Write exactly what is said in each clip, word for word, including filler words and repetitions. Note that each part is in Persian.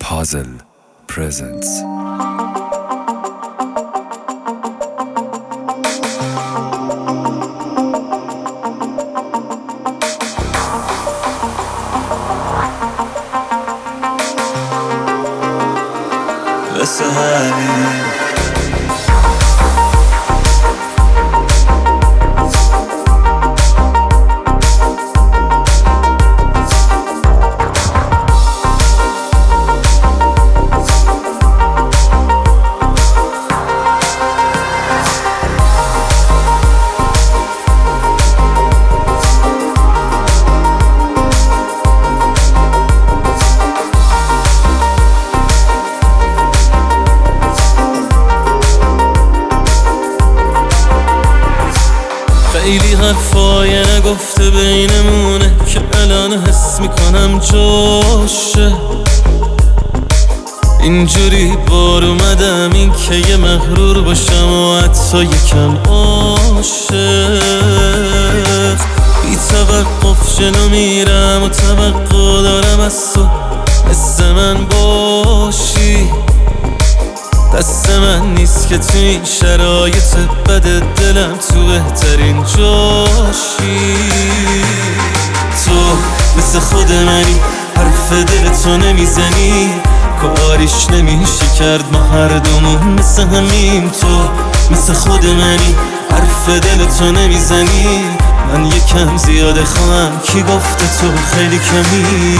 Puzzle presents. واسه همین خیلی حرفای نگفته بینمونه که الان حس میکنم جاشه. اینجوری بار اومدم این که یه مغرور باشم و حتی یکم عاشق. بی توقف جلو میرم و توقع دارم از تو مثل من باشی. دست من نیست که تو این شرایط بد دلم تو بهترین جاشی. تو مثل خود منی، حرف دل تو نمیزنی، کاریش نمیشه کرد، ما هر دومون مثل همیم. تو مثل خود منی، حرف دل تو نمیزنی، من یکم زیاده خواهم، کی گفته تو خیلی کمی.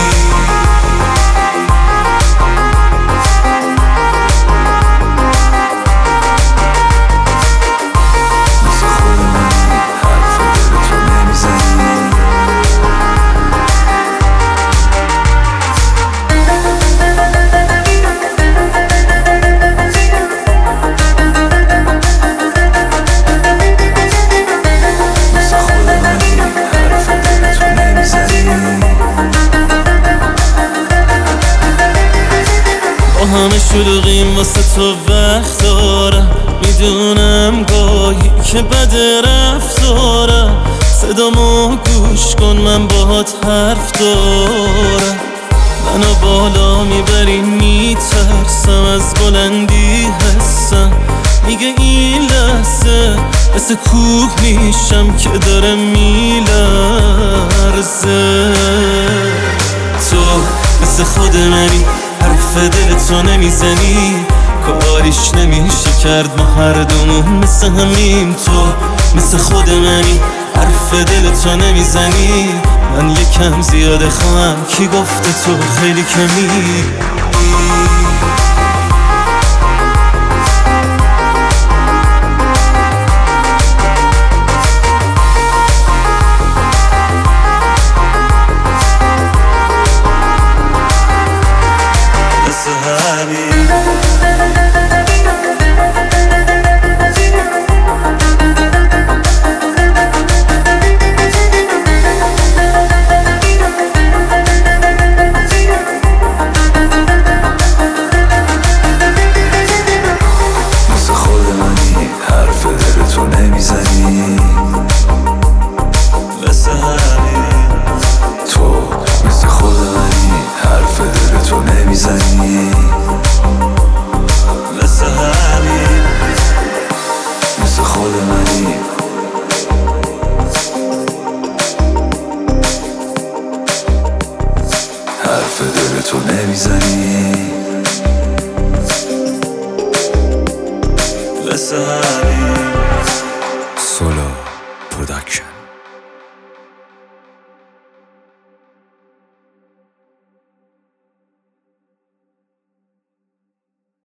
همه شلوغیم واسه تو وقت دارم، میدونم گاهی که بد رفتارم. صدامو گوش کن من باهات حرف دارم. منو بالا میبری میترسم، از بلندی حسم میگه این لحظه مثل کوه میشم که داره میلرزه. تو مثل خود منی، حرف دل تو نمیزنی، کاریش نمیشه کرد، ما هر دومون مثل همیم. تو مثل خود منی، حرف دل تو نمیزنی، من یکم زیاده خواهم، کی گفته تو خیلی کمی. حرف دل تو نمیزنی.